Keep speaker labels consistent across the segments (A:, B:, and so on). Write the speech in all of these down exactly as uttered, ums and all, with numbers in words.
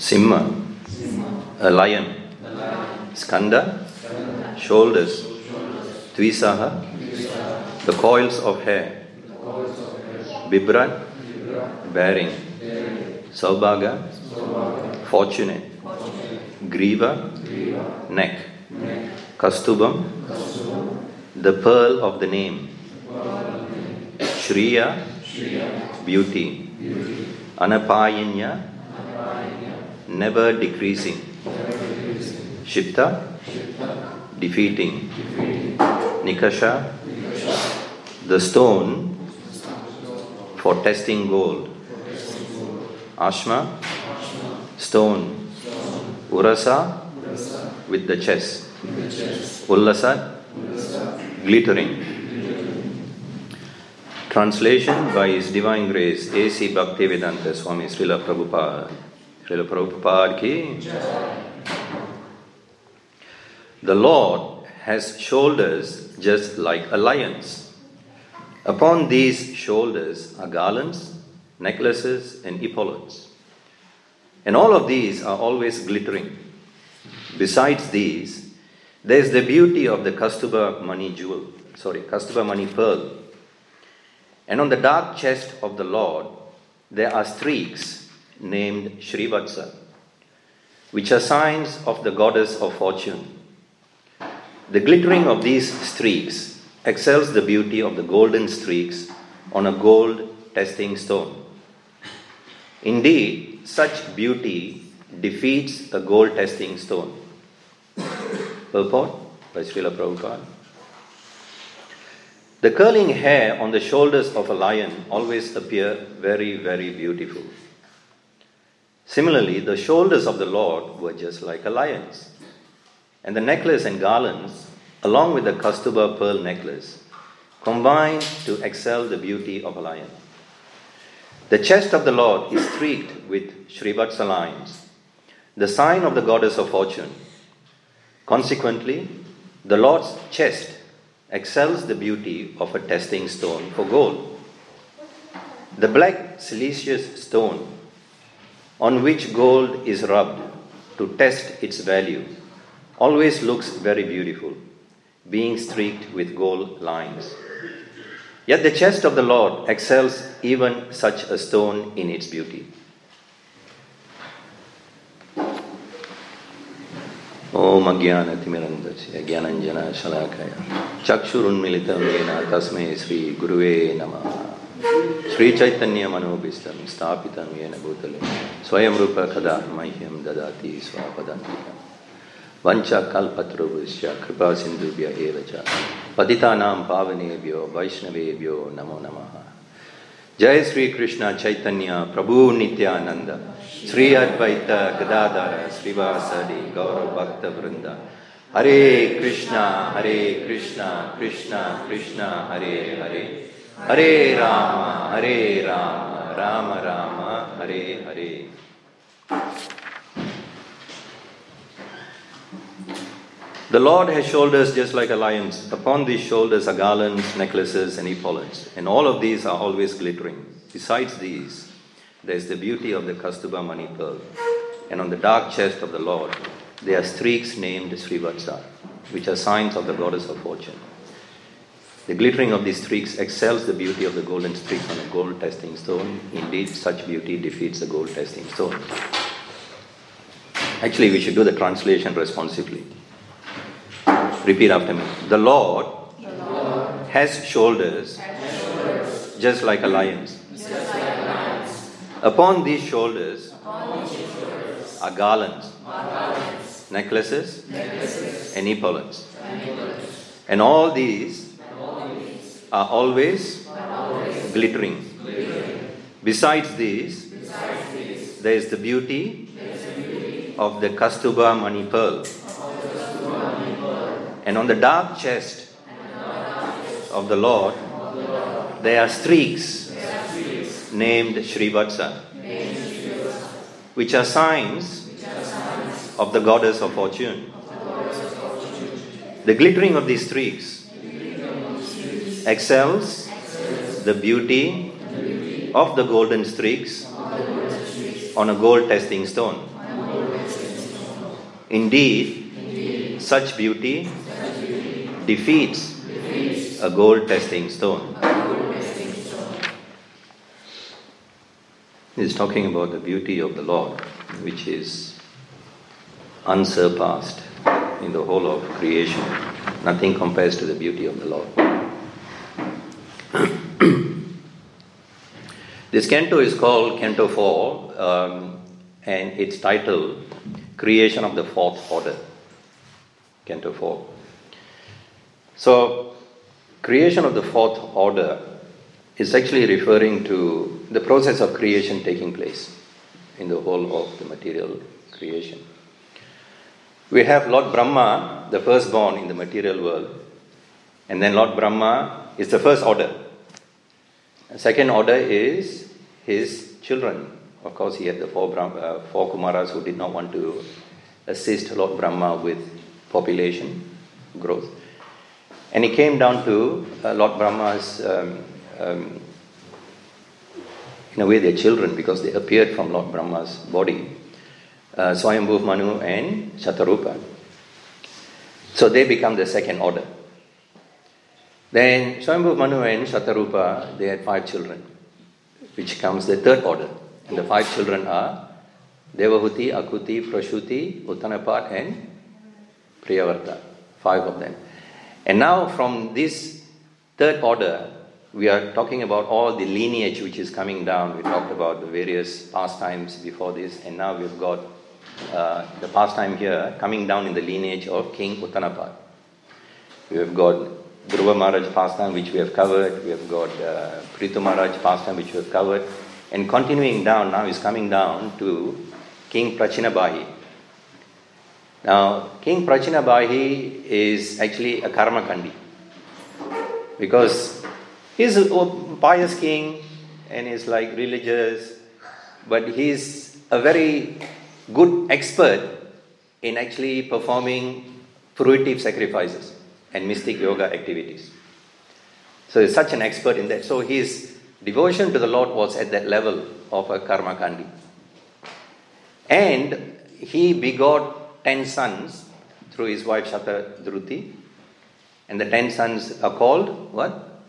A: Simha, a lion. Skanda, shoulders. Tvisaha, the coils of hair. Bibra, bearing. Saubhaga, fortunate. Griva, neck. Kastubam, the pearl of the name. Shriya, beauty. Anapayanya, never decreasing. Shipta, defeating. Nikasha, the stone for testing gold. Ashma, stone. Urasa, with the chest. Ullasa, glittering. Translation by His Divine Grace A C Bhaktivedanta Swami Srila Prabhupada. Srila Prabhupada ki. The Lord has shoulders just like a lion's. Upon these shoulders are garlands, necklaces, and epaulets. And all of these are always glittering. Besides these, there is the beauty of the Kaustubha Mani jewel, sorry, Kaustubha Mani pearl. And on the dark chest of the Lord, there are streaks named Shrivatsa, which are signs of the goddess of fortune. The glittering of these streaks excels the beauty of the golden streaks on a gold testing stone. Indeed, such beauty defeats a gold testing stone. Purport by Srila Prabhupada. The curling hair on the shoulders of a lion always appear very, very beautiful. Similarly, the shoulders of the Lord were just like a lion's. And the necklace and garlands, along with the Kaustubha pearl necklace, combined to excel the beauty of a lion. The chest of the Lord is streaked with Shrivatsa lines, the sign of the goddess of fortune. Consequently, the Lord's chest excels the beauty of a testing stone for gold. The black siliceous stone on which gold is rubbed to test its value always looks very beautiful, being streaked with gold lines. Yet the chest of the Lord excels even such a stone in its beauty. Om Ajnana Timirandasya Jnananjana Shalakaya Chakshurunmilitam Yena Tasmai Sri Guruve Namaha Sri Chaitanya Manobhistam Stapitam Yena Bhutale Swayam Rupa Kada Mahyam Dadati Swapadantika Vancha Kalpatrubhusya Kripa Sindhubhya Evacha Patitanam Pavanebhyo Vaishnavebhyo Namo Namaha. Jai Sri Krishna Chaitanya Prabhu Nityananda Sri Advaita Gadadhara Srivasadi Gaura Bhakta Vrinda. Hare Krishna, Hare Krishna, Krishna Krishna, Hare Hare, Hare Rama, Hare Rama, Rama Rama, Hare Hare. The Lord has shoulders just like a lion's. Upon these shoulders are garlands, necklaces, and epaulets, and all of these are always glittering. Besides these, there is the beauty of the Kaustubha Mani pearl, and on the dark chest of the Lord, there are streaks named Shrivatsa, which are signs of the goddess of fortune. The glittering of these streaks excels the beauty of the golden streaks on a gold testing stone. Indeed, such beauty defeats the gold testing stone. Actually, we should do the translation responsively. Repeat after me. The Lord,
B: the Lord
A: has shoulders,
B: has shoulders
A: just like a lion's.
B: just like a lion's.
A: Upon these shoulders
B: Upon these shoulders
A: are garlands,
B: are garlands,
A: necklaces,
B: necklaces,
A: and epaulets.
B: and epaulets.
A: And all these
B: And all these
A: are always
B: are always
A: glittering.
B: glittering.
A: Besides these,
B: Besides these,
A: there is the beauty
B: there is the beauty
A: of the Kaustubha Mani pearl. And on the dark chest of the Lord, there are streaks named Shrivatsa, which are signs of the goddess of fortune. The glittering of these streaks excels the beauty of the golden streaks on a gold testing stone. Indeed,
B: Indeed,
A: such beauty
B: such beauty
A: defeats
B: defeats
A: a gold testing stone.
B: a gold testing stone.
A: He's talking about the beauty of the Lord, which is unsurpassed in the whole of creation. Nothing compares to the beauty of the Lord. This canto is called Canto four, um, and its title, Creation of the Fourth Order. Canto four. So, creation of the fourth order is actually referring to the process of creation taking place in the whole of the material creation. We have Lord Brahma, the firstborn in the material world, and then Lord Brahma is the first order. The second order is his children. Of course, he had the four, Brahma, uh, four Kumaras who did not want to assist Lord Brahma with population growth. And he came down to uh, Lord Brahma's, um, um, in a way, their children, because they appeared from Lord Brahma's body, uh, Swayambhu Manu and Shatarupa. So they become the second order. Then Swayambhu Manu and Shatarupa, they had five children, which comes the third order. And the five children are Devahuti, Akuti, Prashuti, Uttanapat and Priyavarta. Five of them. And now from this third order, we are talking about all the lineage which is coming down. We talked about the various pastimes before this, and now we've got uh, the pastime here coming down in the lineage of King Uttanapat. We have got Dhruva Maharaj pastime which we have covered, we have got uh, Prithu Maharaj pastime which we have covered, and continuing down now is coming down to King Prachinabahi. Now, King Prachinabahi is actually a karma kandi, because he's a pious king and he's like religious, but he's a very good expert in actually performing fruitive sacrifices and mystic yoga activities. So he's such an expert in that. So his devotion to the Lord was at that level of a karma kandi. And he begot ten sons through his wife Shatadruti. And the ten sons are called what?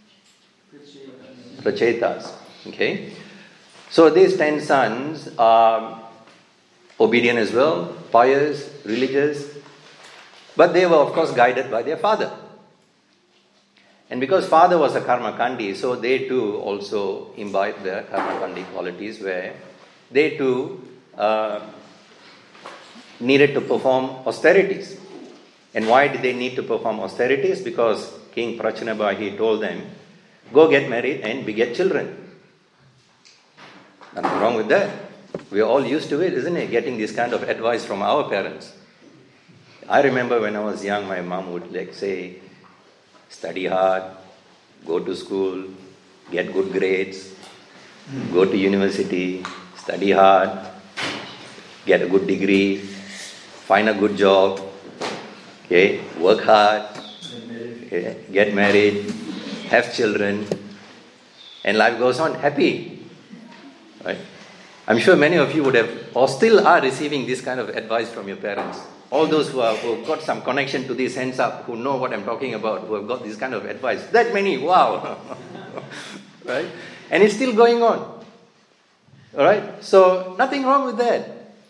A: Prachetas. Okay. So these ten sons are obedient as well, pious, religious, but they were of course guided by their father. And because father was a karma kandi, so they too also imbibed their karma kandi qualities, where they too uh, needed to perform austerities. And why did they need to perform austerities? Because King Prachinabahi told them, go get married and beget children. Nothing wrong with that. We are all used to it, isn't it? Getting this kind of advice from our parents. I remember when I was young, my mom would like say, study hard, go to school, get good grades, go to university, study hard, get a good degree, find a good job, okay, work hard, okay, get married, have children, and life goes on happy. Right? I'm sure many of you would have, or still are receiving this kind of advice from your parents. All those who have who got some connection to this, hands up, who know what I'm talking about, who have got this kind of advice. That many, wow. Right? And it's still going on. Alright? So, nothing wrong with that.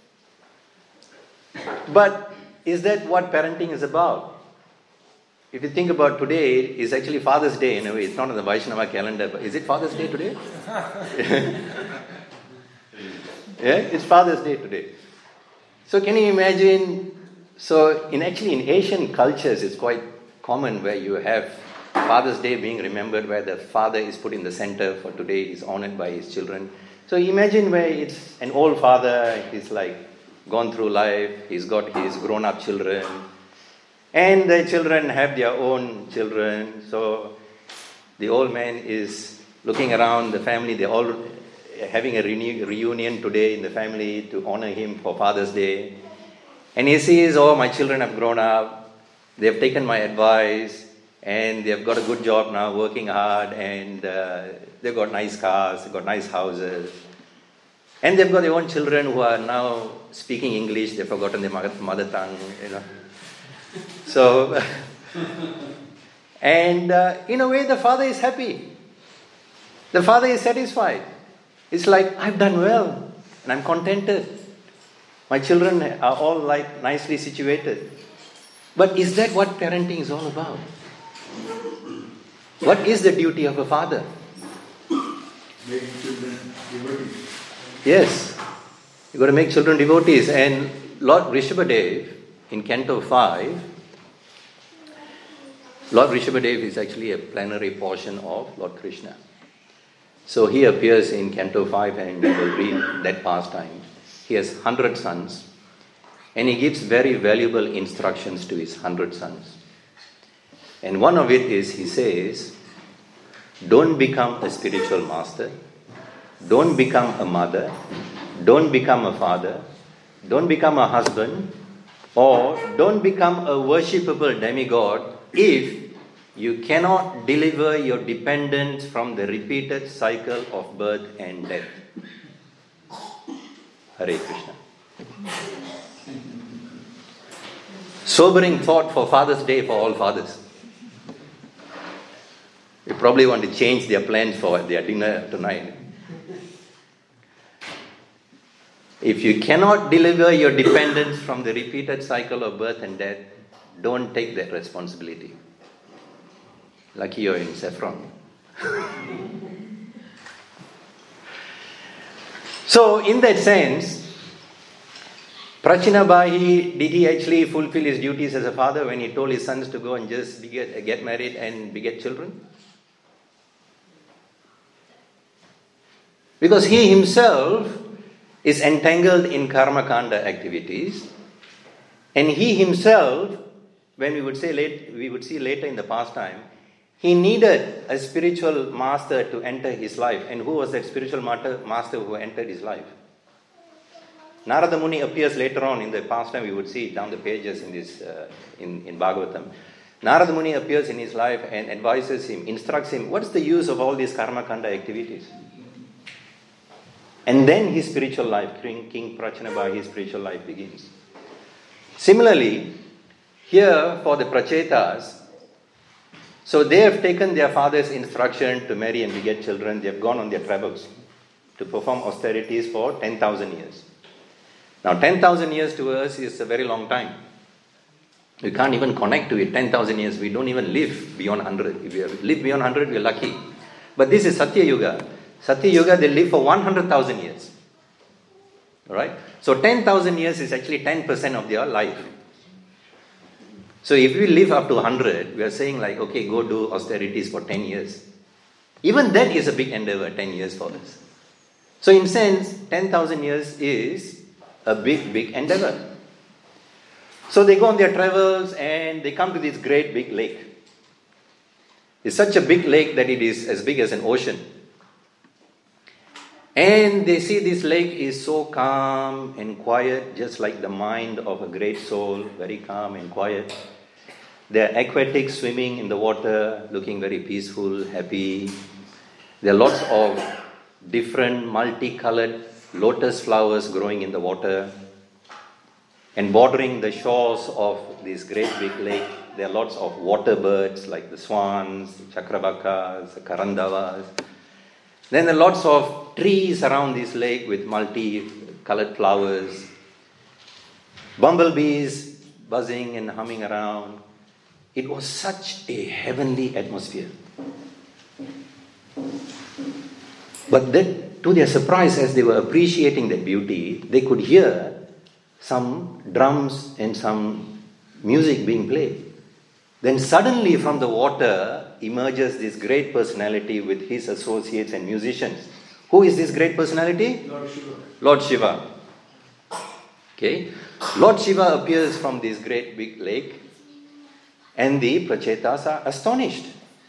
A: But, is that what parenting is about? If you think about today, it's actually Father's Day in a way. It's not on the Vaishnava calendar, but is it Father's Day today? Yeah, it's Father's Day today. So can you imagine, so in actually in Asian cultures, it's quite common where you have Father's Day being remembered, where the father is put in the center for today, is honored by his children. So imagine where it's an old father, he's like gone through life, he's got his grown-up children, and the children have their own children. So the old man is looking around the family, they're all having a renew- reunion today in the family to honor him for Father's Day. And he sees, oh, my children have grown up, they've taken my advice, and they've got a good job now, working hard, and uh, they've got nice cars, they've got nice houses. And they've got their own children who are now speaking English. They've forgotten their mother, mother tongue, you know. So, and uh, in a way, the father is happy. The father is satisfied. It's like, I've done well, and I'm contented. My children are all like nicely situated. But is that what parenting is all about? What is the duty of a father?
C: Making children devotees.
A: Yes, you've got to make children devotees. And Lord Rishabhadev in Canto five, Lord Rishabhadev is actually a plenary portion of Lord Krishna. So he appears in Canto five and we will read that pastime. He has one hundred sons and he gives very valuable instructions to his one hundred sons. And one of it is, he says, don't become a spiritual master, don't become a mother, don't become a father, don't become a husband, or don't become a worshipable demigod if you cannot deliver your dependents from the repeated cycle of birth and death. Hare Krishna. Sobering thought for Father's Day for all fathers. They probably want to change their plans for their dinner tonight. If you cannot deliver your dependents from the repeated cycle of birth and death, don't take that responsibility. Lucky you're in Saffron. So, in that sense, Prachinabahi, did he actually fulfill his duties as a father when he told his sons to go and just beget, get married and beget children? Because he himself is entangled in karma kanda activities, and he himself, when we would say late, we would see later in the pastime, he needed a spiritual master to enter his life. And who was that spiritual master who entered his life? Narada Muni appears later on in the pastime. We would see it down the pages in this uh, in, in Bhagavatam. Narada Muni appears in his life and advises him, instructs him, what's the use of all these karma kanda activities? And then his spiritual life, King, King Prachinabahi, his spiritual life begins. Similarly, here for the Prachetas, so they have taken their father's instruction to marry and beget children. They have gone on their travels to perform austerities for ten thousand years. Now, ten thousand years to us is a very long time. We can't even connect to it. ten thousand years, we don't even live beyond one hundred. If we live beyond one hundred, we're lucky. But this is Satya Yuga. Satya Yuga, they live for one hundred thousand years. Alright? So ten thousand years is actually ten percent of their life. So if we live up to one hundred, we are saying like, okay, go do austerities for ten years. Even that is a big endeavor, ten years for us. So in sense, ten thousand years is a big, big endeavor. So they go on their travels and they come to this great big lake. It's such a big lake that it is as big as an ocean. And they see this lake is so calm and quiet, just like the mind of a great soul, very calm and quiet. There are aquatics swimming in the water, looking very peaceful, happy. There are lots of different multicolored lotus flowers growing in the water. And bordering the shores of this great big lake, there are lots of water birds like the swans, the chakravakas, the karandavas. Then there are lots of trees around this lake with multi-colored flowers. Bumblebees buzzing and humming around. It was such a heavenly atmosphere. But then, to their surprise, as they were appreciating that beauty, they could hear some drums and some music being played. Then suddenly from the water emerges this great personality with his associates and musicians. Who is this great personality?
C: Lord Shiva.
A: Lord Shiva. Okay. Lord Shiva appears from this great big lake and the Prachetas are astonished.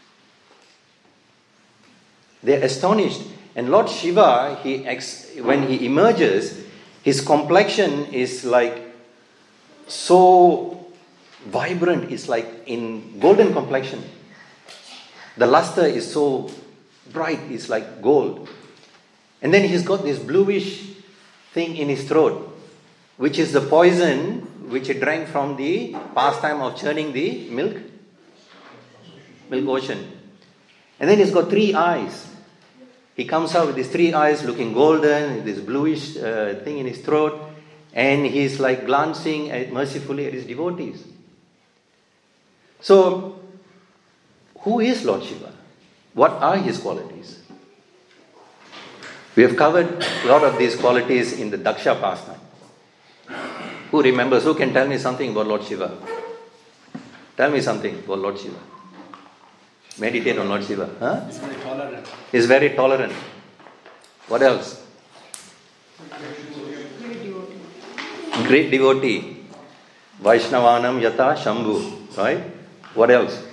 A: They are astonished. And Lord Shiva, he ex- when he emerges, his complexion is like so vibrant. It's like in golden complexion. The luster is so bright. It's like gold. And then he's got this bluish thing in his throat, which is the poison which he drank from the pastime of churning the milk, milk ocean. And then he's got three eyes. He comes out with these three eyes looking golden, this bluish uh, thing in his throat, and he's like glancing at, mercifully at his devotees. So, who is Lord Shiva? What are his qualities? We have covered a lot of these qualities in the Daksha pastime. Who remembers? Who can tell me something about Lord Shiva? Tell me something about Lord Shiva. Meditate on Lord Shiva. Huh?
D: He's very tolerant.
A: He's very tolerant. What else? Great devotee. Vaishnavanam yata Shambhu. Right? What else?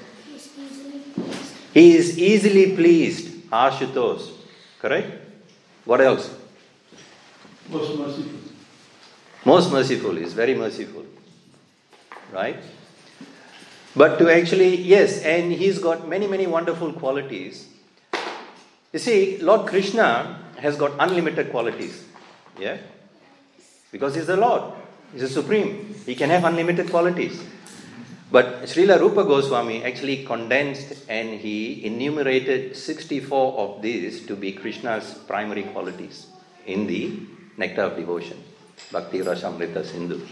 A: He is easily pleased. Ashutosh. Correct? What else?
C: Most merciful.
A: Most merciful. He is very merciful. Right? But to actually, yes, and he's got many, many wonderful qualities. You see, Lord Krishna has got unlimited qualities. Yeah? Because he's the Lord. He's the Supreme. He can have unlimited qualities. But Srila Rupa Goswami actually condensed and he enumerated sixty-four of these to be Krishna's primary qualities in the Nectar of Devotion. Bhakti Rasamrita Sindhu.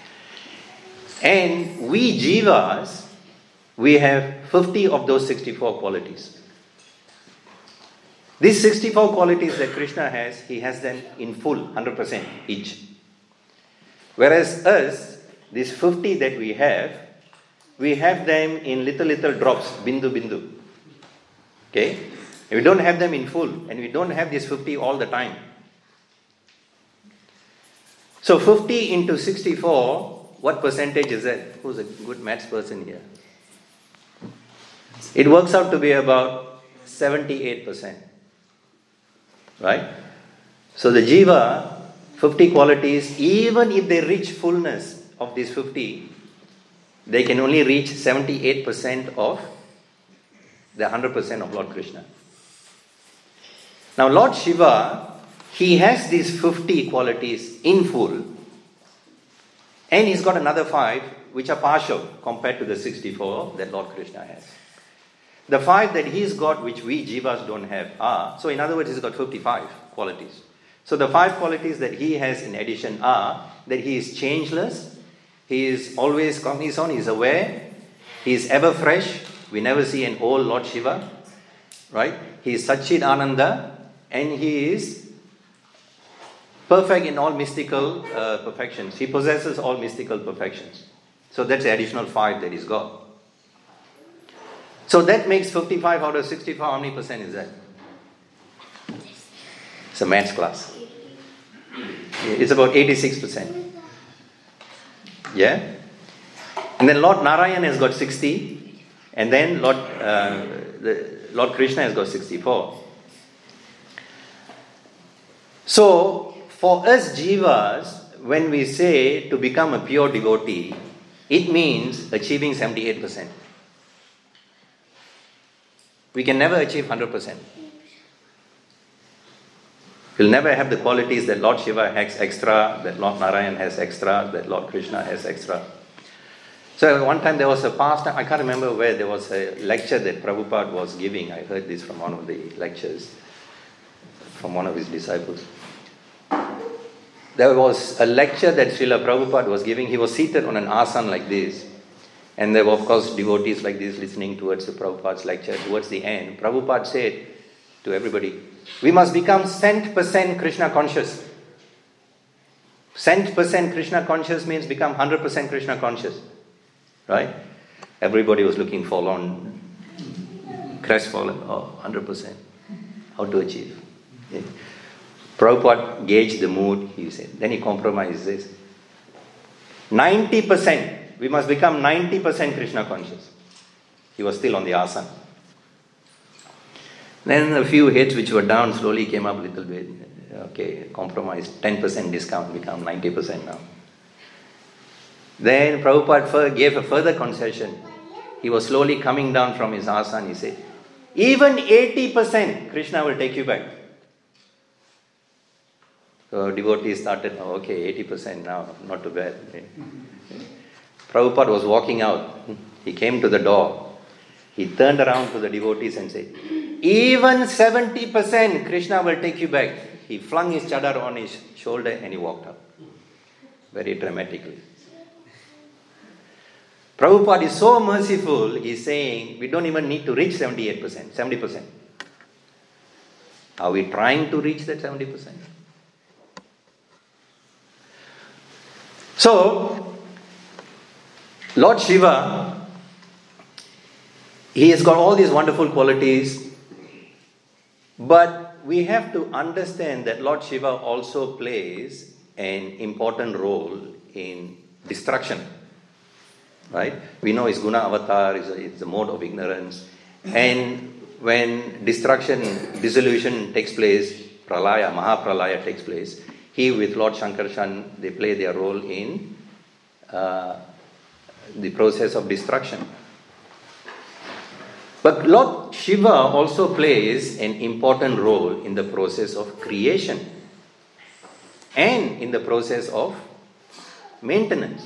A: And we jivas, we have fifty of those sixty-four qualities. These sixty-four qualities that Krishna has, he has them in full, one hundred percent each. Whereas us, these fifty that we have, we have them in little, little drops, bindu, bindu. Okay? We don't have them in full, and we don't have these fifty all the time. So fifty into sixty-four, what percentage is that? Who's a good maths person here? It works out to be about seventy-eight percent. Right? So the jiva, fifty qualities, even if they reach fullness of these fifty, they can only reach seventy-eight percent of the one hundred percent of Lord Krishna. Now Lord Shiva, he has these fifty qualities in full, and he's got another five which are partial compared to the sixty-four that Lord Krishna has. The five that he's got which we jivas don't have are, so in other words he's got fifty-five qualities. So the five qualities that he has in addition are that he is changeless, he is always cognizant, he is aware, he is ever fresh, we never see an old Lord Shiva, right? He is Satchid Ananda, and he is perfect in all mystical uh, perfections. He possesses all mystical perfections. So that's the additional five that he's got. So that makes fifty-five out of sixty-four. How many percent is that? It's a maths class. It's about eighty-six percent. Yeah? And then Lord Narayan has got sixty. And then Lord, uh, the, Lord Krishna has got sixty-four. So, for us jivas, when we say to become a pure devotee, it means achieving seventy-eight percent. We can never achieve one hundred percent. We'll never have the qualities that Lord Shiva has extra, that Lord Narayan has extra, that Lord Krishna has extra. So one time there was a pastime, I can't remember where, there was a lecture that Prabhupada was giving. I heard this from one of the lectures, from one of his disciples. There was a lecture that Srila Prabhupada was giving. He was seated on an asana like this. And there were, of course, devotees like this listening towards the Prabhupada's lecture. Towards the end, Prabhupada said to everybody, we must become cent percent Krishna conscious. Cent percent Krishna conscious means become one hundred percent Krishna conscious. Right? Everybody was looking forlorn, crestfallen. Oh, one hundred percent. How to achieve? Yeah. Prabhupada gauged the mood, he said. Then he compromised this. ninety percent. We must become ninety percent Krishna conscious. He was still on the asana. Then a few heads which were down slowly came up a little bit. Okay, compromise, ten percent discount, become ninety percent now. Then Prabhupada gave a further concession. He was slowly coming down from his asana. He said, even eighty percent Krishna will take you back. So devotees started, oh, okay, eighty percent now, not too bad. Prabhupada was walking out. He came to the door. He turned around to the devotees and said, even seventy percent Krishna will take you back. He flung his chadar on his shoulder and he walked out. Very dramatically. Prabhupada is so merciful, he is saying, we don't even need to reach seventy-eight percent, seventy percent. Are we trying to reach that seventy percent? So, Lord Shiva, he has got all these wonderful qualities, but we have to understand that Lord Shiva also plays an important role in destruction. Right? We know his guna avatar is a, it's a mode of ignorance. And when destruction, dissolution takes place, pralaya, mahapralaya takes place, he with Lord Shankarshan, they play their role in uh, the process of destruction. But Lord Shiva also plays an important role in the process of creation and in the process of maintenance.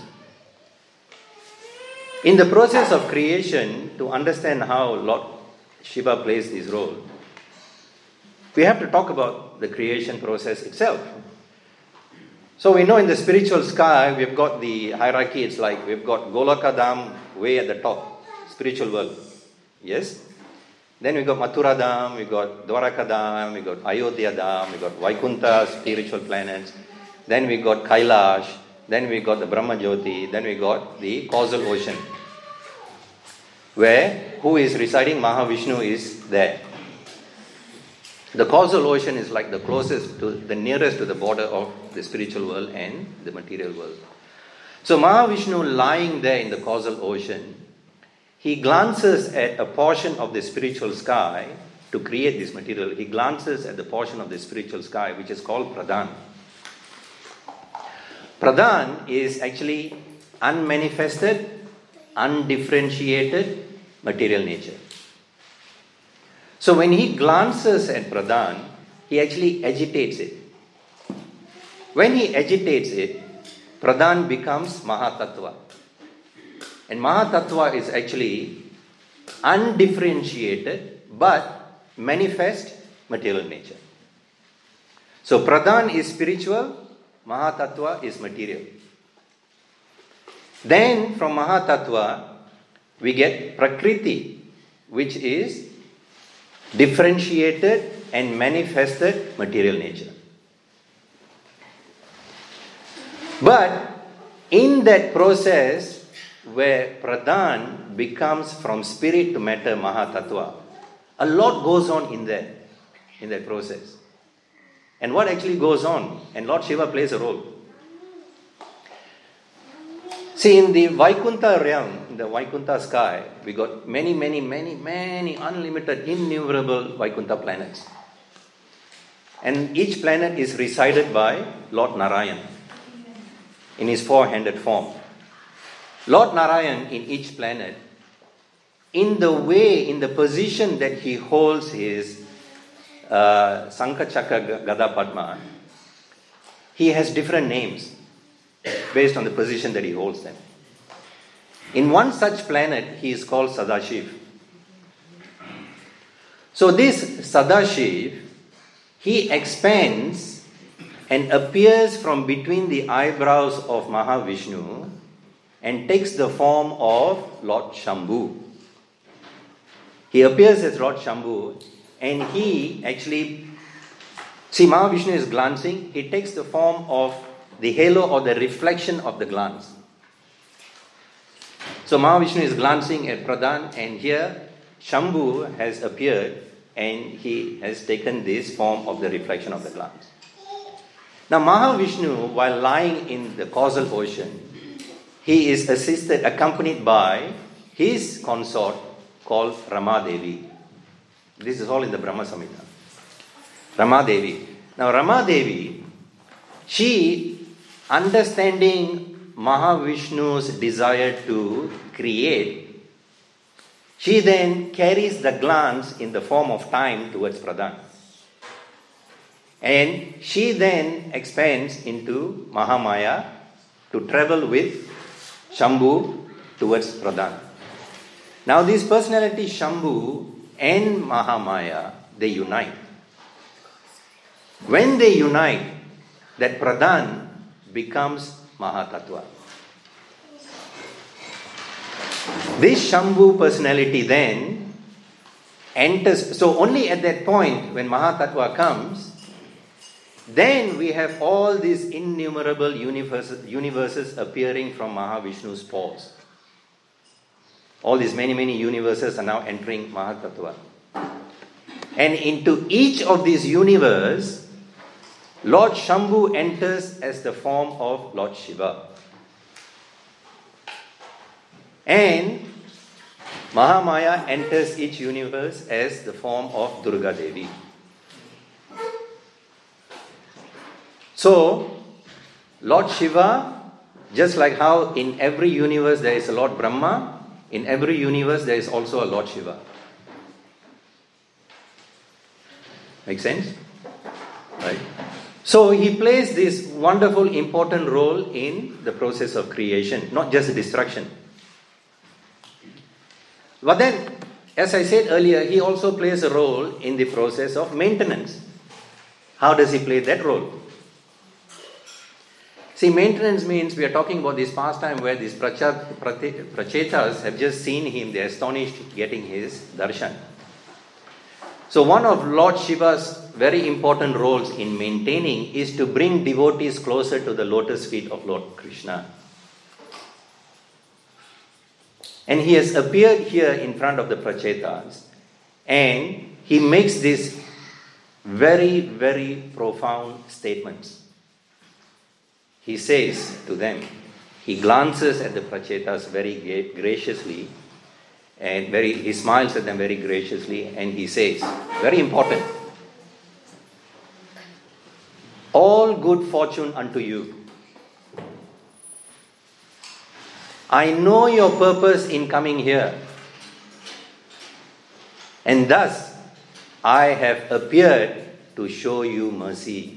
A: In the process of creation, to understand how Lord Shiva plays this role, we have to talk about the creation process itself. So we know in the spiritual sky, we've got the hierarchy. It's like we've got Golakadam way at the top, spiritual world. Yes? Then we got Mathura Dham, we got Dwarakadam, we got Ayodhya Dham, we got Vaikuntha, spiritual planets. Then we got Kailash, then we got the Brahma Jyoti, then we got the causal ocean, where who is residing? Mahavishnu is there. The causal ocean is like the closest to, the nearest to the border of the spiritual world and the material world. So Mahavishnu lying there in the causal ocean, he glances at a portion of the spiritual sky to create this material. He glances at the portion of the spiritual sky which is called Pradhan. Pradhan is actually unmanifested, undifferentiated material nature. So when he glances at Pradhan, he actually agitates it. When he agitates it, Pradhan becomes Mahatattva. And Mahatattva is actually undifferentiated but manifest material nature. So Pradhan is spiritual, Mahatattva is material. Then from Mahatattva, we get Prakriti, which is differentiated and manifested material nature. But in that process where Pradhan becomes from spirit to matter, Mahatattva, a lot goes on in that, in that process. And what actually goes on? And Lord Shiva plays a role. See, in the Vaikuntha realm, in the Vaikuntha sky, we got many, many, many, many unlimited, innumerable Vaikuntha planets. And each planet is resided by Lord Narayan in his four-handed form. Lord Narayan in each planet, in the way, in the position that he holds his uh, Sankha Chakra Gada Padma, he has different names based on the position that he holds them. In one such planet, he is called Sadashiv. So this Sadashiv, he expands and appears from between the eyebrows of Mahavishnu and takes the form of Lord Shambhu. He appears as Lord Shambhu and he actually, see, Mahavishnu is glancing, he takes the form of the halo or the reflection of the glance. So Mahavishnu is glancing at Pradhan and here Shambhu has appeared and he has taken this form of the reflection of the glance. Now Mahavishnu, while lying in the causal ocean, he is assisted, accompanied by his consort called Ramadevi. This is all in the Brahma Samhita. Ramadevi. Now Ramadevi, she, understanding Mahavishnu's desire to create, she then carries the glance in the form of time towards Pradhan. And she then expands into Mahamaya to travel with Shambhu towards Pradhan. Now these personalities, Shambhu and Mahamaya, they unite. When they unite, that Pradhan becomes Mahatattva. This Shambhu personality then enters, so only at that point when Mahatattva comes, then we have all these innumerable universes, universes appearing from Mahavishnu's pores. All these many, many universes are now entering Mahatattva. And into each of these universes, Lord Shambhu enters as the form of Lord Shiva. And Mahamaya enters each universe as the form of Durga Devi. So, Lord Shiva, just like how in every universe there is a Lord Brahma, in every universe there is also a Lord Shiva. Make sense? Right? So he plays this wonderful, important role in the process of creation, not just destruction. But then, as I said earlier, he also plays a role in the process of maintenance. How does he play that role? See, maintenance means we are talking about this pastime where these prachat, prachetas have just seen him, they are astonished getting his darshan. So one of Lord Shiva's very important roles in maintaining is to bring devotees closer to the lotus feet of Lord Krishna. And he has appeared here in front of the prachetas, and he makes these very, very profound statements. He says to them, he glances at the prachetas very graciously, and very he smiles at them very graciously, and he says, very important, all good fortune unto you. I know your purpose in coming here, and thus I have appeared to show you mercy.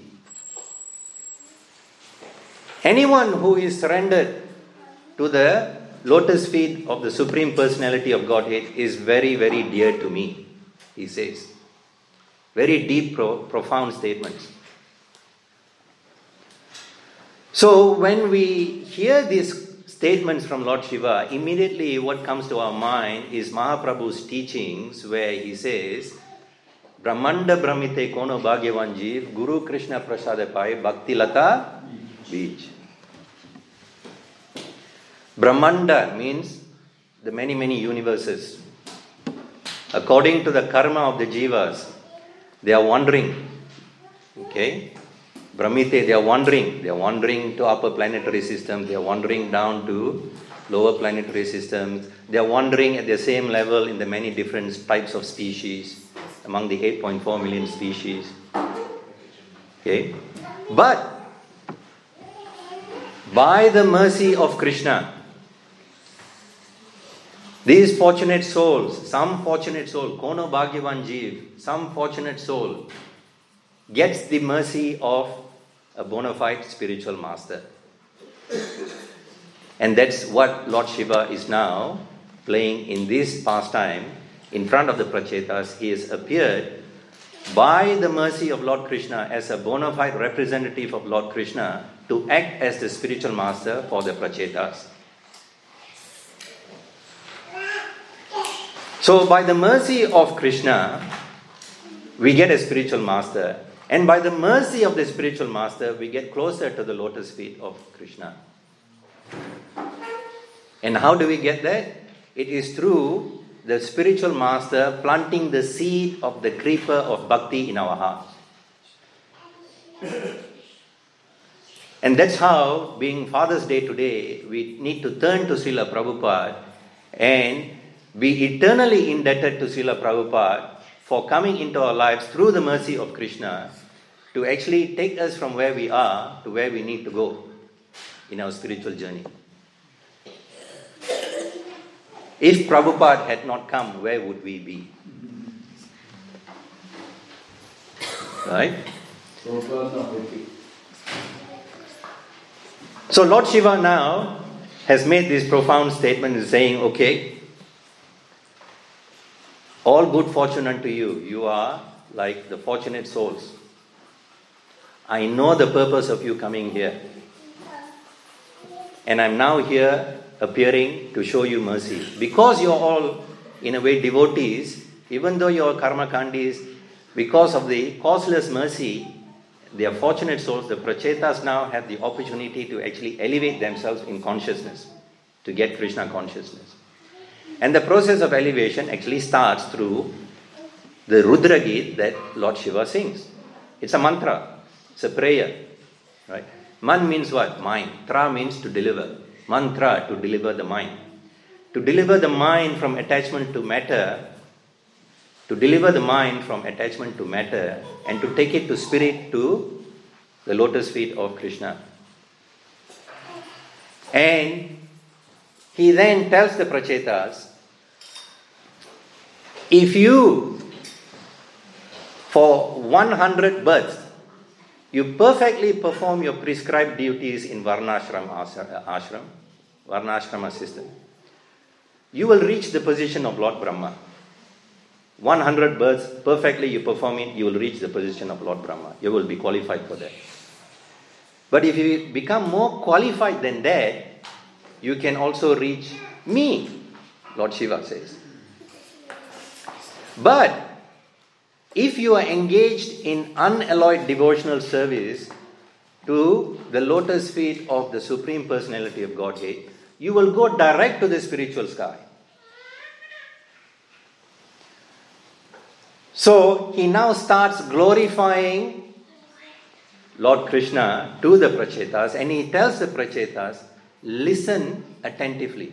A: Anyone who is surrendered to the lotus feet of the Supreme Personality of Godhead is very, very dear to me, he says. Very deep, pro- profound statements. So when we hear these statements from Lord Shiva, immediately what comes to our mind is Mahaprabhu's teachings where he says, Brahmanda Brahmite Kono Bhagyavan Jeev, Guru Krishna Prasada Pai, Bhakti Lata Beach. Brahmanda means the many, many universes. According to the karma of the jivas, they are wandering. Okay? Brahmite, they are wandering. They are wandering to upper planetary systems. They are wandering down to lower planetary systems. They are wandering at the same level in the many different types of species, among the eight point four million species. Okay? But, by the mercy of Krishna, these fortunate souls, some fortunate soul, Kono Bhagyavan Jeev, some fortunate soul, gets the mercy of a bona fide spiritual master. And that's what Lord Shiva is now playing in this pastime in front of the prachetas. He has appeared by the mercy of Lord Krishna as a bona fide representative of Lord Krishna to act as the spiritual master for the prachetas. So by the mercy of Krishna, we get a spiritual master. And by the mercy of the spiritual master, we get closer to the lotus feet of Krishna. And how do we get that? It is through the spiritual master planting the seed of the creeper of bhakti in our hearts. And that's how, being Father's Day today, we need to turn to Srila Prabhupada and be eternally indebted to Srila Prabhupada for coming into our lives through the mercy of Krishna to actually take us from where we are to where we need to go in our spiritual journey. If Prabhupada had not come, where would we be? Right?
C: Prabhupada not happy.
A: So Lord Shiva now has made this profound statement saying, okay, all good fortune unto you. You are like the fortunate souls. I know the purpose of you coming here. And I'm now here appearing to show you mercy. Because you're all, in a way, devotees, even though you're karma kandis, because of the causeless mercy, they are fortunate souls. The prachetas now have the opportunity to actually elevate themselves in consciousness, to get Krishna consciousness. And the process of elevation actually starts through the Rudra Geet that Lord Shiva sings. It's a mantra. It's a prayer. Right? Man means what? Mind. Tra means to deliver. Mantra, to deliver the mind. To deliver the mind from attachment to matter, to deliver the mind from attachment to matter, and to take it to spirit, to the lotus feet of Krishna. And he then tells the prachetas, if you, for one hundred births, you perfectly perform your prescribed duties in Varnashram ashram, Varnashrama system, you will reach the position of Lord Brahma. one hundred births, perfectly you perform it, you will reach the position of Lord Brahma. You will be qualified for that. But if you become more qualified than that, you can also reach me, Lord Shiva says. But if you are engaged in unalloyed devotional service to the lotus feet of the Supreme Personality of Godhead, you will go direct to the spiritual sky. So he now starts glorifying Lord Krishna to the prachetas, and he tells the prachetas, listen attentively.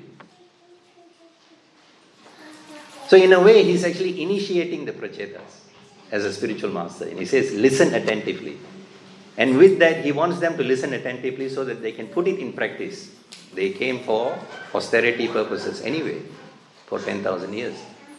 A: So in a way, he's actually initiating the prachetas as a spiritual master. And he says, listen attentively. And with that, he wants them to listen attentively so that they can put it in practice. They came for austerity purposes anyway, for ten thousand years.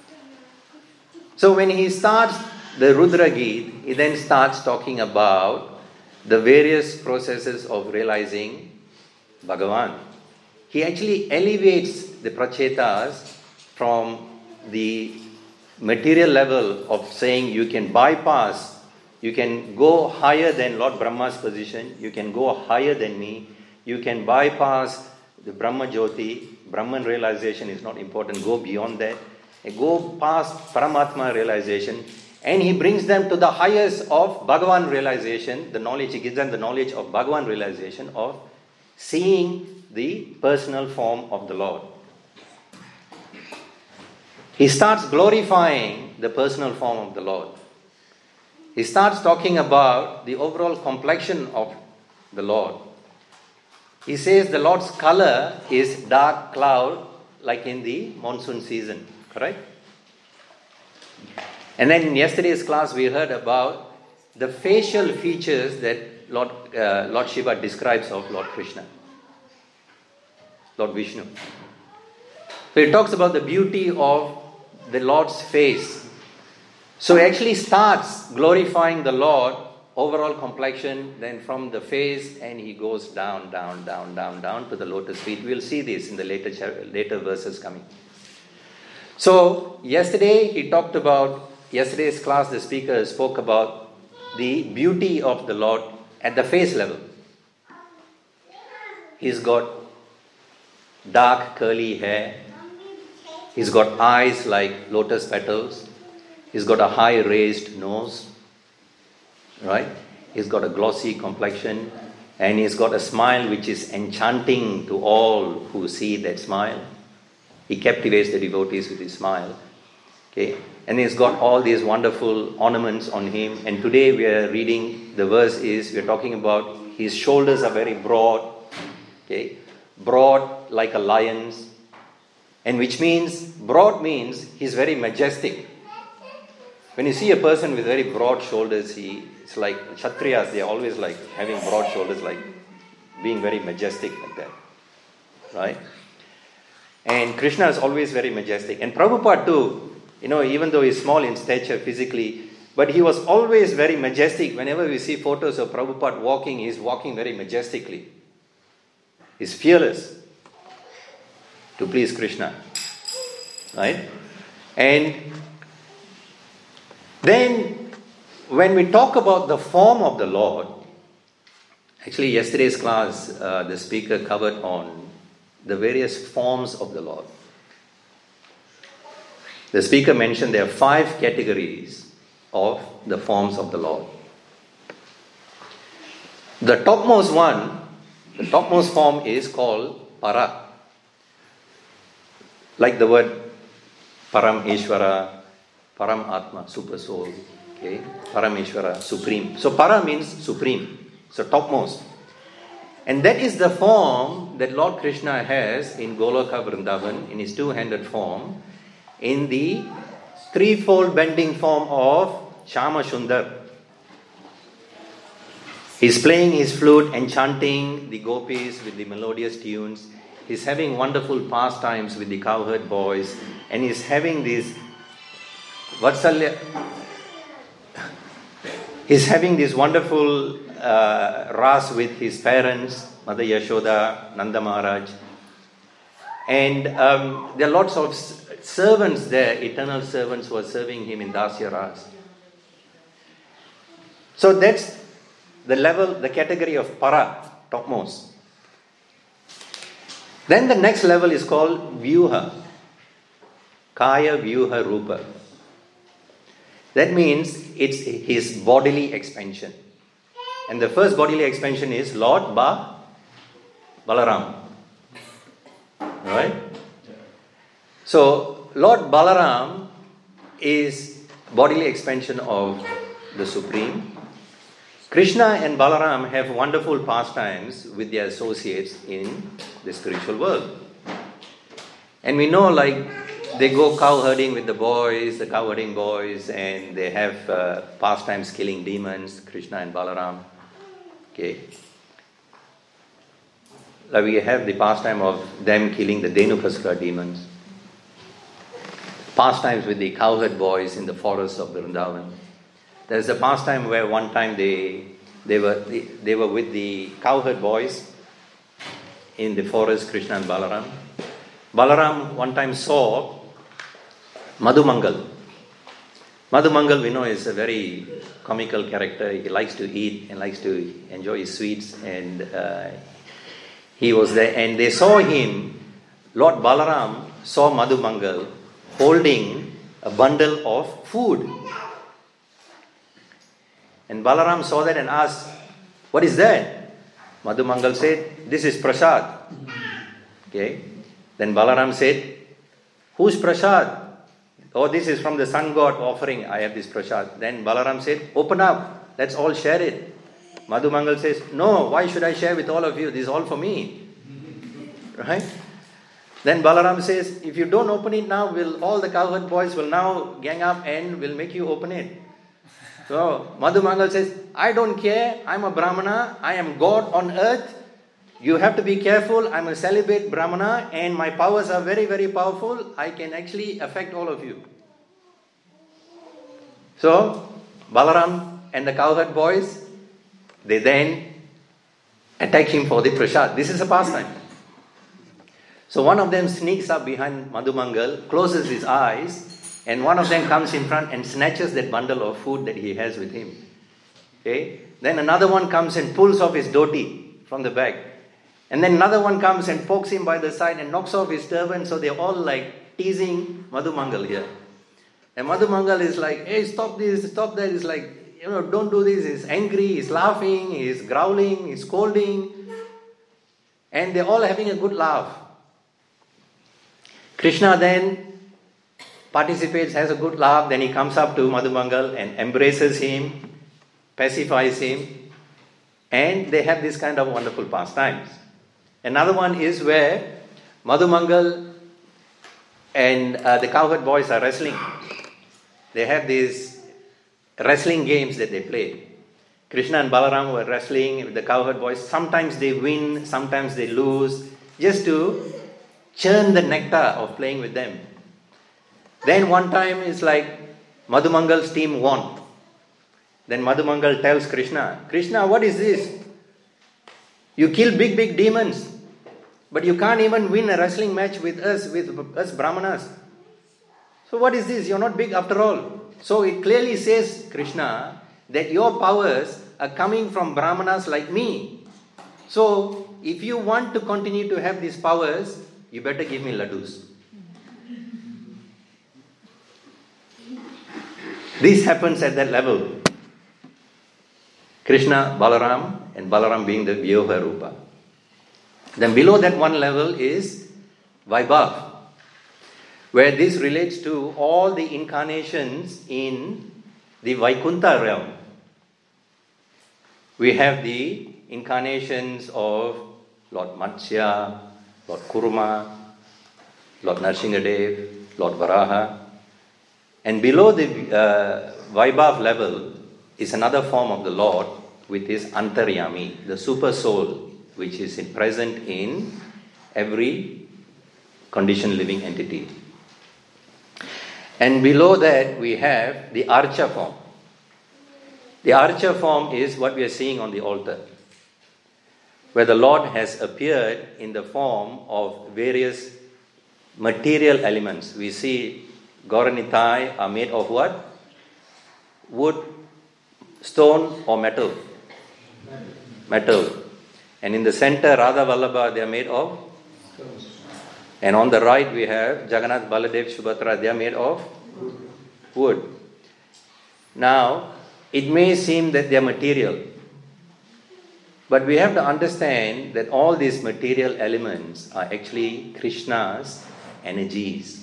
A: So when he starts the Rudra Geet, he then starts talking about the various processes of realizing Bhagavan. He actually elevates the prachetas from the material level of saying you can bypass, you can go higher than Lord Brahma's position, you can go higher than me, you can bypass the Brahma Jyoti, Brahman realization is not important, go beyond that, and go past Paramatma realization, and he brings them to the highest of Bhagavan realization, the knowledge, he gives them the knowledge of Bhagavan realization of seeing the personal form of the Lord. He starts glorifying the personal form of the Lord. He starts talking about the overall complexion of the Lord. He says the Lord's color is dark cloud like in the monsoon season. Correct? And then in yesterday's class we heard about the facial features that Lord, uh, Lord Shiva describes of Lord Krishna, Lord Vishnu. So he talks about the beauty of the Lord's face. So he actually starts glorifying the Lord, overall complexion, then from the face, and he goes down, down, down, down, down to the lotus feet. We'll see this in the later, later verses coming. So yesterday he talked about, yesterday's class the speaker spoke about the beauty of the Lord at the face level. He's got dark curly hair. He's got eyes like lotus petals. He's got a high raised nose. Right? He's got a glossy complexion. And he's got a smile which is enchanting to all who see that smile. He captivates the devotees with his smile. Okay? And he's got all these wonderful ornaments on him. And today we are reading, the verse is, we're talking about his shoulders are very broad. Okay? Broad like a lion's. And which means, broad means he's very majestic. When you see a person with very broad shoulders, he it's like Kshatriyas, they're always like having broad shoulders, like being very majestic like that. Right? And Krishna is always very majestic. And Prabhupada too, you know, even though he's small in stature physically, But he was always very majestic. Whenever we see photos of Prabhupada walking, he's walking very majestically. He's fearless to please Krishna. Right? And then when we talk about the form of the Lord, actually yesterday's class, uh, the speaker covered on the various forms of the Lord. The speaker mentioned there are five categories of the forms of the Lord. The topmost one, the topmost form is called Para. Like the word Param Ishvara, Param Atma, Super Soul. Okay? Param Ishvara, Supreme. So Para means Supreme. So topmost. And that is the form that Lord Krishna has in Goloka Vrindavan, in his two-handed form, in the threefold bending form of Shama Sundar. He's playing his flute, enchanting the gopis with the melodious tunes. He's having wonderful pastimes with the cowherd boys. And he's having these Vatsalya. He's having this wonderful uh, ras with his parents, Mother Yashoda, Nanda Maharaj. And um, there are lots of servants there, eternal servants who are serving him in Dasya Ras. So that's the level, the category of Para, topmost. Then the next level is called Vyuha. Kaya Vyuha Rupa. That means it's his bodily expansion. And the first bodily expansion is Lord Ba Balaram. Right? So, Lord Balaram is bodily expansion of the Supreme. Krishna and Balaram have wonderful pastimes with their associates in the spiritual world. And we know, like, they go cow herding with the boys, the cow herding boys, and they have uh, pastimes killing demons, Krishna and Balaram. Okay. Like we have the pastime of them killing the Dhenukasura demons. Pastimes with the cowherd boys in the forests of Vrindavan. There's a pastime where one time they they were they, they were with the cowherd boys in the forest, Krishna and Balaram. Balaram one time saw Madhumangal. Madhumangal, we know, is a very comical character. He likes to eat and likes to enjoy his sweets, and uh, he was there, and they saw him. Lord Balaram saw Madhumangal holding a bundle of food. And Balaram saw that and asked, "What is that?" Madhumangal said, "This is prasad." Okay. Then Balaram said, "Whose prasad?" "Oh, this is from the sun god offering. I have this prasad." Then Balaram said, "Open up. Let's all share it." Madhumangal says, "No, why should I share with all of you? This is all for me." Right? Then Balaram says, "If you don't open it now, will all the cowherd boys will now gang up and will make you open it." So Madhumangal says, "I don't care. I'm a Brahmana. I am God on earth. You have to be careful. I'm a celibate Brahmana and my powers are very, very powerful. I can actually affect all of you." So Balaram and the cowherd boys, they then attack him for the prasad. This is a pastime. So one of them sneaks up behind Madhumangal, closes his eyes, and one of them comes in front and snatches that bundle of food that he has with him. Okay? Then another one comes and pulls off his dhoti from the back. And then another one comes and pokes him by the side and knocks off his turban. So they're all like teasing Madhumangal here. And Madhumangal is like, "Hey, stop this, stop that." He's like, you know, "Don't do this." He's angry, he's laughing, he's growling, he's scolding. And they're all having a good laugh. Krishna then participates, has a good laugh. Then he comes up to Madhumangal and embraces him, pacifies him. And they have this kind of wonderful pastimes. Another one is where Madhumangal and uh, the cowherd boys are wrestling. They have these wrestling games that they play. Krishna and Balaram were wrestling with the cowherd boys. Sometimes they win, sometimes they lose, just to churn the nectar of playing with them. Then one time it's like Madhumangal's team won. Then Madhumangal tells Krishna, Krishna, what is this? You kill big, big demons, but you can't even win a wrestling match with us, with us Brahmanas. So what is this? You're not big after all. So it clearly says, Krishna, that your powers are coming from Brahmanas like me. So if you want to continue to have these powers, you better give me laddus. This happens at that level. Krishna, Balaram, and Balaram being the Vyoha Rupa. Then below that one level is Vaibhav, where this relates to all the incarnations in the Vaikuntha realm. We have the incarnations of Lord Matsya, Lord Kurma, Lord Nrsingadev, Lord Varaha. And below the uh, Vaibhav level is another form of the Lord with his Antaryami, the super soul, which is present in every conditioned living entity. And below that we have the Archa form. The Archa form is what we are seeing on the altar, where the Lord has appeared in the form of various material elements. We see Gauranitai are made of what? Wood, stone or metal? Metal. And in the center, Radha Vallabha, they are made of? And on the right we have Jagannath, Baladev, Subhadra, they are made of? Wood. Now, it may seem that they are material, but we have to understand that all these material elements are actually Krishna's energies.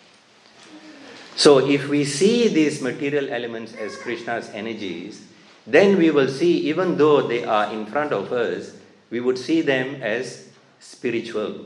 A: So if we see these material elements as Krishna's energies, then we will see, even though they are in front of us, we would see them as spiritual.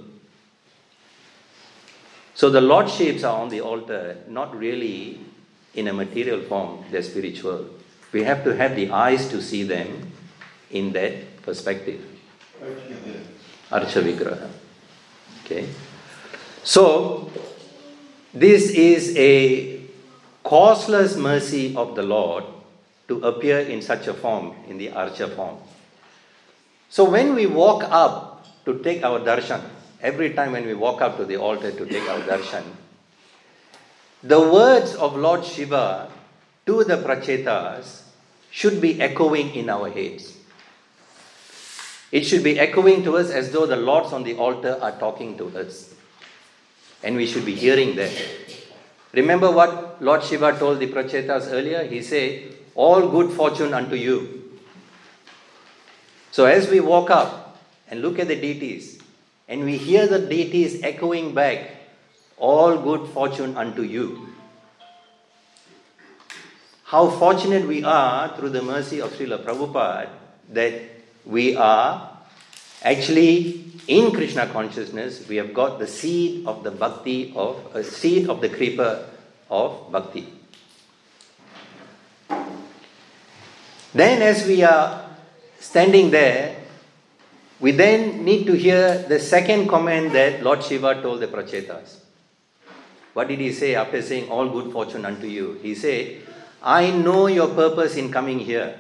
A: So the lordships are on the altar, not really in a material form, they're spiritual. We have to have the eyes to see them in that perspective. Archa Vigraha. Okay. So, this is a causeless mercy of the Lord to appear in such a form, in the Archa form. So when we walk up to take our darshan, every time when we walk up to the altar to take our darshan, the words of Lord Shiva to the prachetas should be echoing in our heads. It should be echoing to us as though the lords on the altar are talking to us. And we should be hearing that. Remember what Lord Shiva told the prachetas earlier? He said, all good fortune unto you. So as we walk up and look at the deities, and we hear the deities echoing back, all good fortune unto you. How fortunate we are through the mercy of Srila Prabhupada that we are actually in Krishna consciousness. We have got the seed of the bhakti of a seed of the creeper of bhakti. Then as we are standing there, we then need to hear the second comment that Lord Shiva told the prachetas. What did he say after saying all good fortune unto you? He said, I know your purpose in coming here.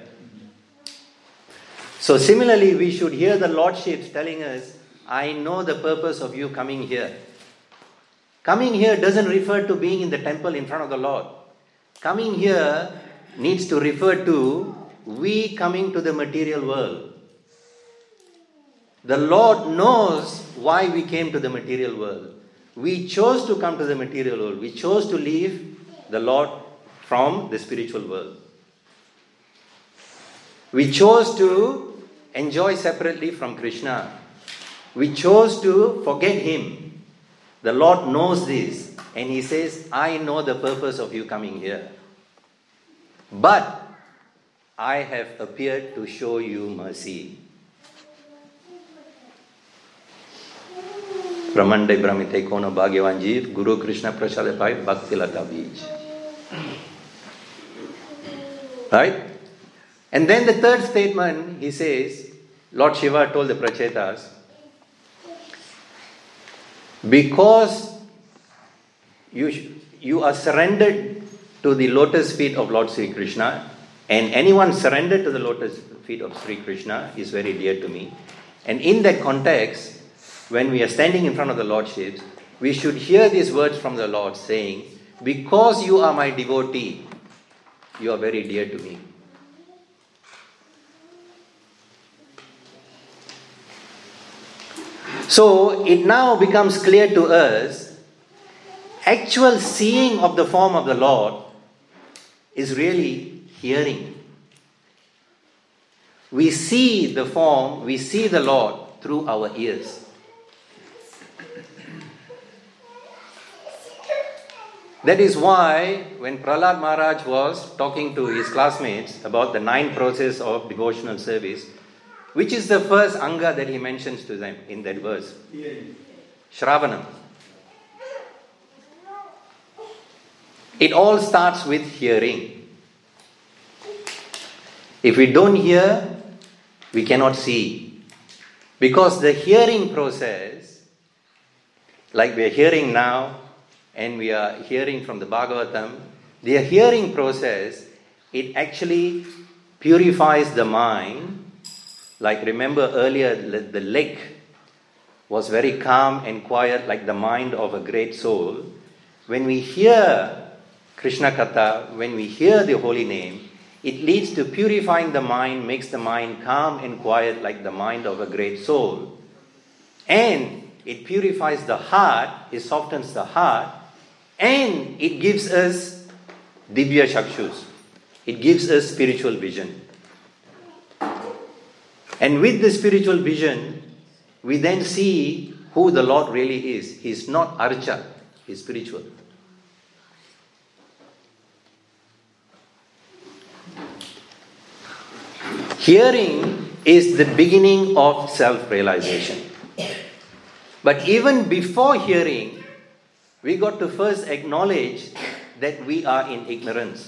A: So similarly, we should hear the lordships telling us, I know the purpose of you coming here. Coming here doesn't refer to being in the temple in front of the Lord. Coming here needs to refer to we coming to the material world. The Lord knows why we came to the material world. We chose to come to the material world. We chose to leave the Lord from the spiritual world. We chose to enjoy separately from Krishna. We chose to forget Him. The Lord knows this. And He says, I know the purpose of you coming here. But I have appeared to show you mercy. Brahmande Brahmite Kono Bhagyavan Jeev, Guru Krishna Prasad Pai Bhakti Lata Bij. Right? And then the third statement, he says, Lord Shiva told the prachetas, because you, you are surrendered to the lotus feet of Lord Sri Krishna, And anyone surrendered to the lotus feet of Sri Krishna is very dear to me. And in that context, when we are standing in front of the Lordships, we should hear these words from the Lord saying, because you are my devotee, you are very dear to me. So it now becomes clear to us, actual seeing of the form of the Lord is really hearing. We see the form, we see the Lord through our ears. That is why when Prahlad Maharaj was talking to his classmates about the nine process of devotional service, which is the first anga that he mentions to them in that verse?
C: Hearing.
A: Shravanam. It all starts with hearing. If we don't hear, we cannot see. Because the hearing process, like we are hearing now, and we are hearing from the Bhagavatam, the hearing process, it actually purifies the mind. Like remember earlier, the lake was very calm and quiet, like the mind of a great soul. When we hear Krishna Katha, when we hear the holy name, it leads to purifying the mind, makes the mind calm and quiet like the mind of a great soul. And it purifies the heart, it softens the heart, and it gives us Divya Chakshus. It gives us spiritual vision. And with the spiritual vision, we then see who the Lord really is. He is not Archa, he is spiritual. Hearing is the beginning of self-realization. But even before hearing, we got to first acknowledge that we are in ignorance.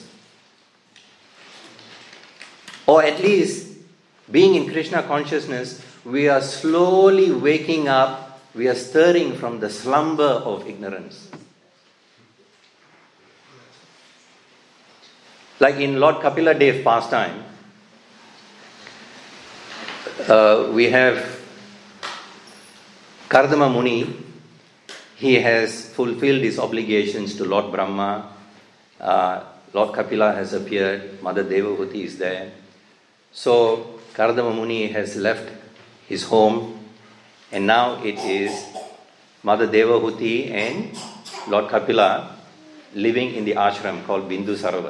A: Or at least, being in Krishna consciousness, we are slowly waking up, we are stirring from the slumber of ignorance. Like in Lord Kapila Dev pastime, uh, we have Kardama Muni. He has fulfilled his obligations to Lord Brahma. Uh, Lord Kapila has appeared. Mother Devahuti is there. So Kardama Muni has left his home, and now it is Mother Devahuti and Lord Kapila living in the ashram called Bindu Sarovar.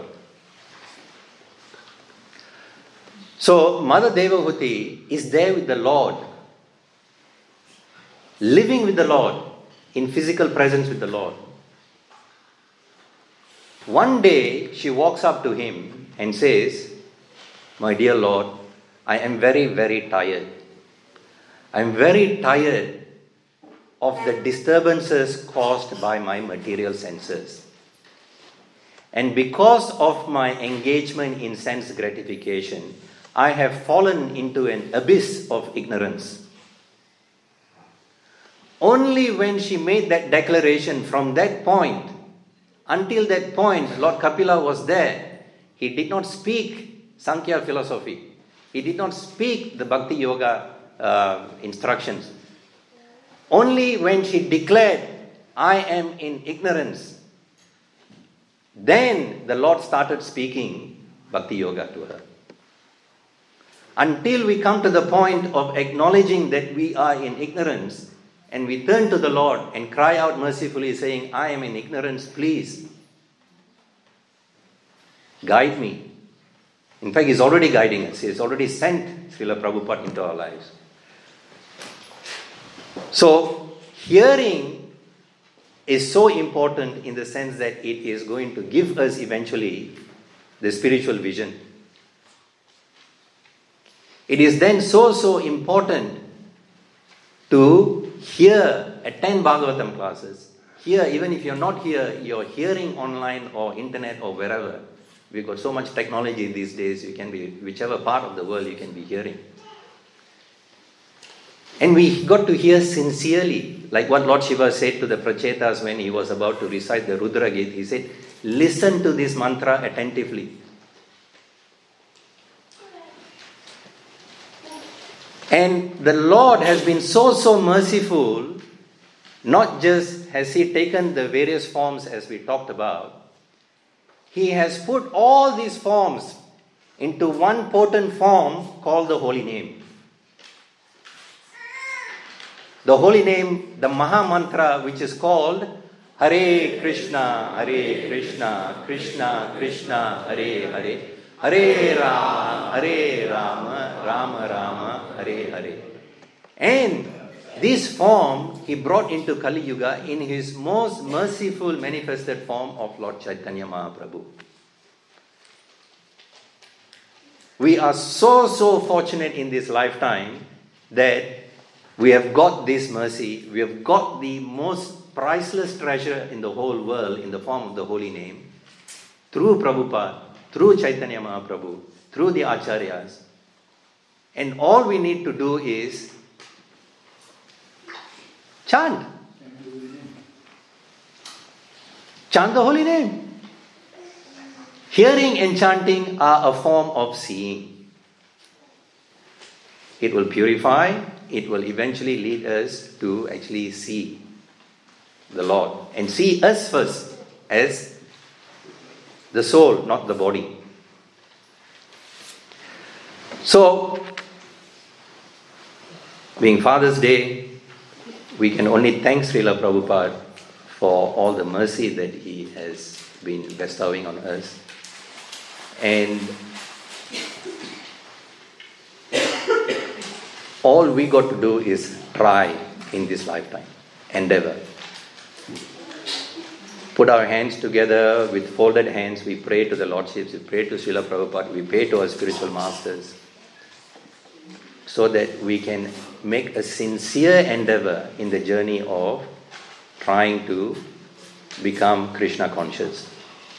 A: So Mother Devahuti is there with the Lord, living with the Lord, in physical presence with the Lord. One day she walks up to him and says, "My dear Lord, I am very, very tired. I am very tired of the disturbances caused by my material senses. And because of my engagement in sense gratification, I have fallen into an abyss of ignorance." Only when she made that declaration, from that point, until that point, Lord Kapila was there. He did not speak Sankhya philosophy. He did not speak the Bhakti Yoga uh, instructions. Only when she declared, "I am in ignorance," then the Lord started speaking Bhakti Yoga to her. Until we come to the point of acknowledging that we are in ignorance, and we turn to the Lord and cry out mercifully saying, "I am in ignorance, please guide me." In fact, He's already guiding us. He has already sent Srila Prabhupada into our lives. So, hearing is so important in the sense that it is going to give us eventually the spiritual vision. It is then so, so important to hear, attend Bhagavatam classes. Here, even if you're not here, you're hearing online or internet or wherever. We've got so much technology these days, you can be, whichever part of the world you can be hearing. And we got to hear sincerely, like what Lord Shiva said to the Prachetas when he was about to recite the Rudra Gita. He said, "Listen to this mantra attentively. And the Lord has been so, so merciful. Not just has He taken the various forms as we talked about, He has put all these forms into one potent form called the Holy Name. The Holy Name, the Maha Mantra, which is called Hare Krishna, Hare Krishna, Krishna Krishna, Hare Hare, Hare Rama, Hare Rama, Rama Rama, Hare Hare. And this form He brought into Kali Yuga in His most merciful manifested form of Lord Chaitanya Mahaprabhu. We are so, so fortunate in this lifetime that we have got this mercy. We have got the most priceless treasure in the whole world in the form of the Holy Name through Prabhupada, through Chaitanya Mahaprabhu, through the Acharyas. And all we need to do is chant. Chant the Holy Name. Hearing and chanting are a form of seeing. It will purify, it will eventually lead us to actually see the Lord. And see us first as the soul, not the body. So, being Father's Day, we can only thank Srila Prabhupada for all the mercy that He has been bestowing on us. And all we got to do is try in this lifetime, endeavor. Put our hands together with folded hands, we pray to the Lordships, we pray to Srila Prabhupada, we pray to our spiritual masters, so that we can make a sincere endeavor in the journey of trying to become Krishna conscious.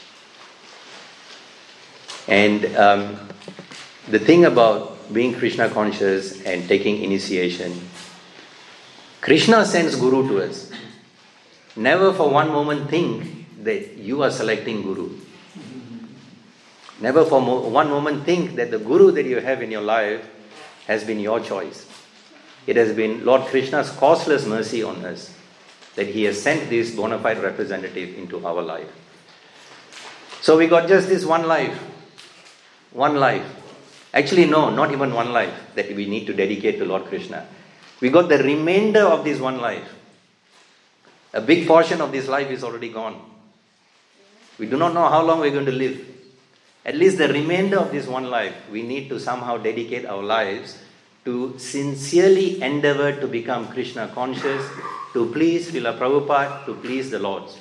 A: And um, the thing about being Krishna conscious and taking initiation, Krishna sends Guru to us. Never for one moment think that you are selecting Guru. Never for mo- one moment think that the Guru that you have in your life has been your choice. It has been Lord Krishna's causeless mercy on us that He has sent this bona fide representative into our life. So we got just this one life. One life. Actually, no, not even one life that we need to dedicate to Lord Krishna. We got the remainder of this one life. A big portion of this life is already gone. We do not know how long we're going to live. At least the remainder of this one life, we need to somehow dedicate our lives to sincerely endeavor to become Krishna conscious, to please Srila Prabhupada, to please the Lords.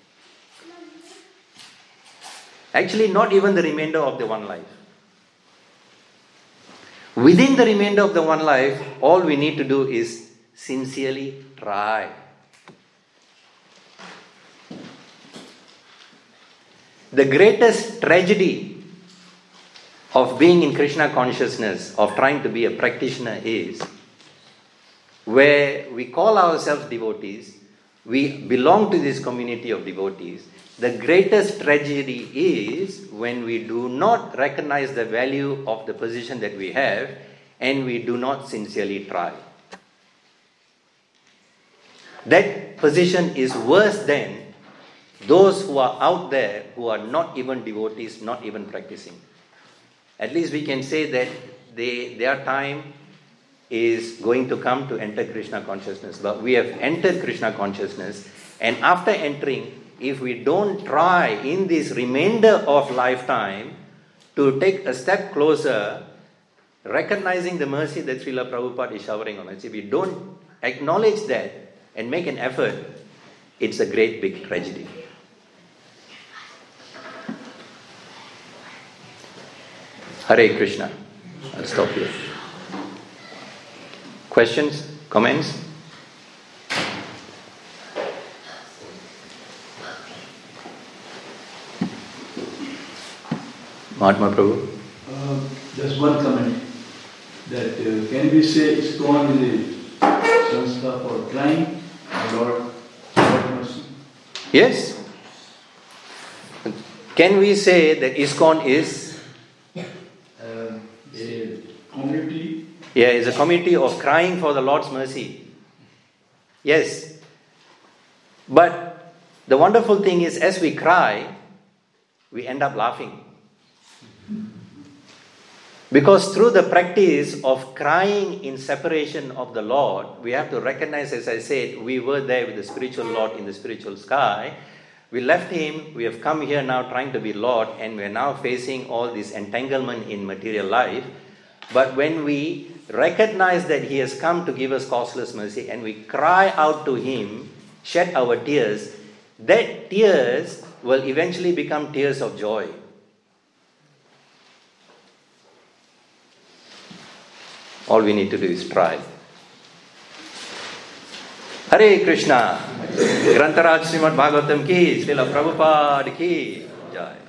A: Actually, not even the remainder of the one life. Within the remainder of the one life, all we need to do is sincerely try. The greatest tragedy of being in Krishna consciousness, of trying to be a practitioner, is where we call ourselves devotees, we belong to this community of devotees. The greatest tragedy is when we do not recognize the value of the position that we have and we do not sincerely try. That position is worse than those who are out there who are not even devotees, not even practicing. At least we can say that they, their time is going to come to enter Krishna consciousness. But we have entered Krishna consciousness, and after entering, if we don't try in this remainder of lifetime to take a step closer, recognizing the mercy that Srila Prabhupada is showering on us, if we don't acknowledge that and make an effort, it's a great big tragedy. Hare Krishna. I'll stop here. Questions? Comments? Mahatma Prabhu?
C: Uh, just one comment. That uh, can we say ISKCON is a sanstha for trying Lord, Lord mercy?
A: Yes. Can we say that ISKCON is
C: Uh, a community
A: Here is a community of crying for the Lord's mercy. Yes. But the wonderful thing is, as we cry, we end up laughing. Because through the practice of crying in separation of the Lord, we have to recognize, as I said, we were there with the spiritual Lord in the spiritual sky. We left Him, we have come here now trying to be Lord, and we are now facing all this entanglement in material life. But when we recognize that He has come to give us causeless mercy, and we cry out to Him, shed our tears, that tears will eventually become tears of joy. All we need to do is try. Hare Krishna. Grantaraj Srimad Bhagavatam ki, Srila Prabhupada ki. Jai.